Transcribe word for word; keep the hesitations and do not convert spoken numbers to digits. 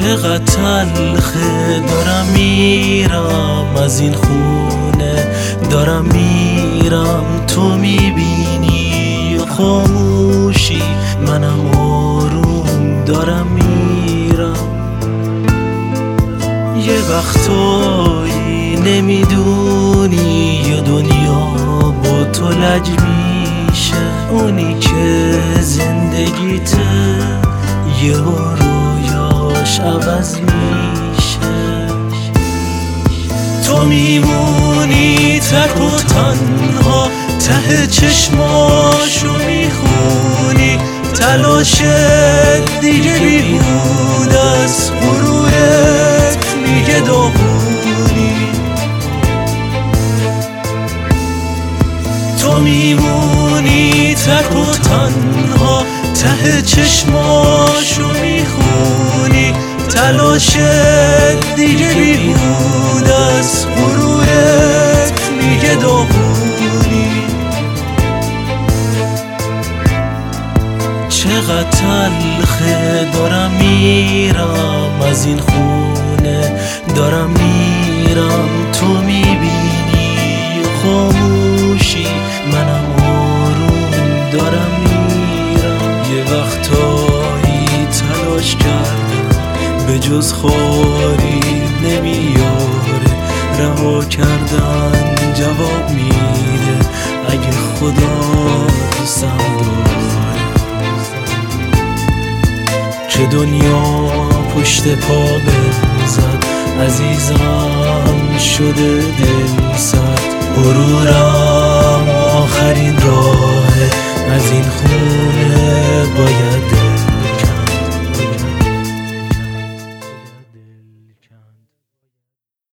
چقدر تلخه، دارم میرم از این خونه، دارم میرم تو میبینی خاموشی، منم آروم دارم میرم. یه وقتایی نمیدونی یه دنیا با تو لج میشه، اونی که زندگیته یه رویاش عوض میشه. تو میمونی تک و تنها، ته چشماشو میخونی، تلاش دیگه بیهود از غرورت میگه داغونی. تو میمونی تک و تنها، ته چشماشو میخونی، تلاش دیگه بیهود از غرورت میگه داغونی. چقدر تلخه، دارم میرم از این خونه، دارم میرم تو میبینی خاموشی، منم آروم دارم میرم. یه وقتایی تلاش کردم به جز خاری نمیاره، رها کردن جواب میده اگه خدا دوستم داره. چه دنیا پشت پا بزد، عزیزم شده دل سرد، غرورم آخرین راهه، از این خونه باید